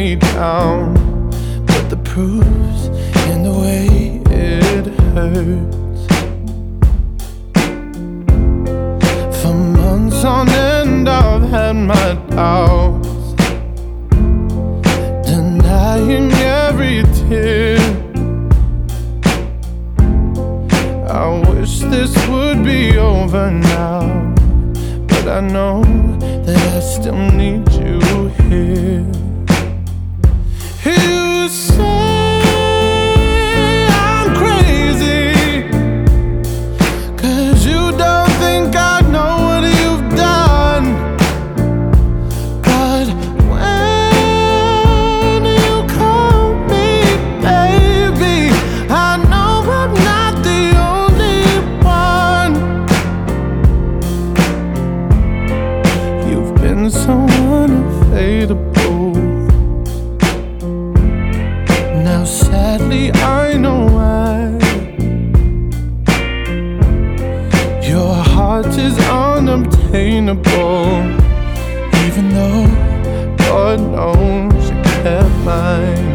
me down, but the proof's in the way it hurts. For months on end I've had my doubts, denying every tear. I wish this would be over now, but I know that I still need you here. You say I'm crazy, 'cause you don't think I know what you've done. But when you call me baby, I know I'm not the only one. You've been so unfadable. Now sadly I know why. Your heart is unobtainable, even though God knows you kept mine.